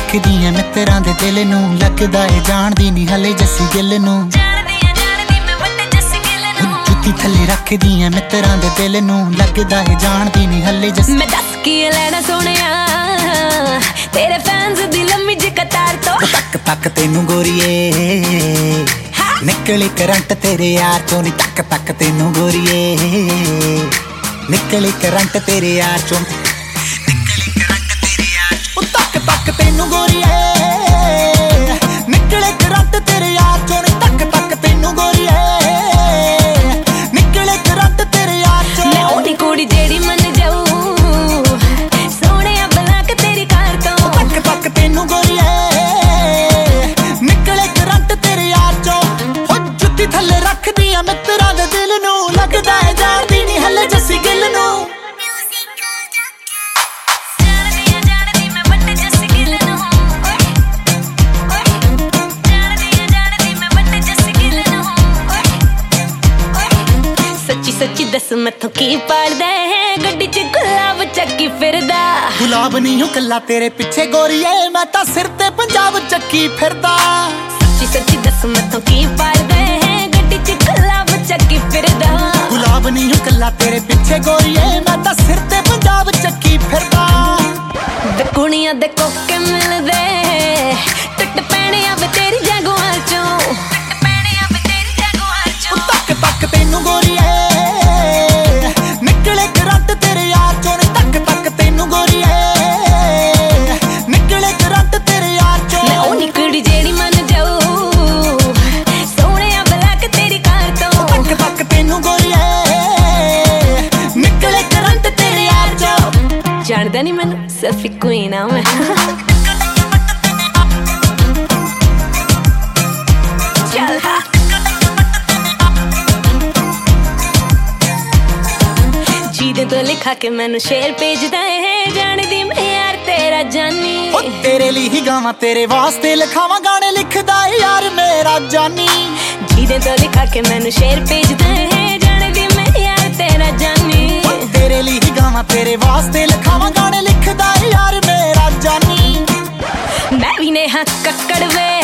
रखदी है मित्रां दे दिल नूं लगदा है जाणदी नहीं हले जस्सी गिल नूं जुत्ती थल्ले रखदी है मित्रां दे दिल नूं लगदा है जाणदी नहीं हले जस्सी मैं दस की लेना सोहणिया तेरे फैंस दी लम्मी जी कतार तो तक तक तेनू गोरीए निकली करंट तेरे यार चों नी तक तक तेनू गोरीए निकली करंट तेरे यार चों तक तक तेनू गोरीए निकले करंट तेरे यार चों नी तक तक तेनू गोरीए निकले करंट तेरे यार चों मैं ओदी कुड़ी जेड़ी मन जाऊं सोहणिया बला के तेरी कार तो तक तक तेनू गोरीए निकले करंट तेरे यार चों हो जुत्ती थल्ले रखदी आ मित्रां दे दिल नूं लगदा है जाणदी नहीं हले जस्सी गिल नूं सच्ची दस मैथों की पाड़दा है गड्डी च गुलाब चक्की फिरदा गुलाब नहीं हूं कल्ला तेरे पीछे गोरीए मैं तां सिर ते पंजाब चक्की फिरदा सच्ची दस मैथों की पाड़दा है गड्डी च गुलाब चक्की फिरदा गुलाब नहीं हूं कल्ला तेरे पीछे गोरीए मैं तां सिर ते पंजाब चक्की फिरदा वे कुड़ियां दे कोके मिलदे टुट पैणे आ वे तेरी जगुआं चों तक तक तेनू गोरीए निकले करंट तेरे यार चों तक तक तेनू गोरीए निकले करंट तेरे यार चों मैं ओनी कुड़ी जेड़ी मन जाऊं सोहणिया बला के तेरी कार तो तक तक तेनू गोरीए निकले करंट तेरे यार चों जानदा नहीं मैनू सफी क्वीन आ मैं चल हाँ जीदे तो लिखा के मैनू शेर भेजदा है जानदी मैं यार तेरा जानी ओ तेरे लिए ही गावां तेरे वास्ते लिखावां गाने लिखदा है यार मेरा जानी जीदे तो लिखा के मैनू शेर भेजदा है जानदी मैं यार तेरा जानी ओ तेरे लिए ही गावां तेरे वास्ते लिखावां गाने लिखदा है यार मेरा जानी मैं भी नेहा कक्कड़ वे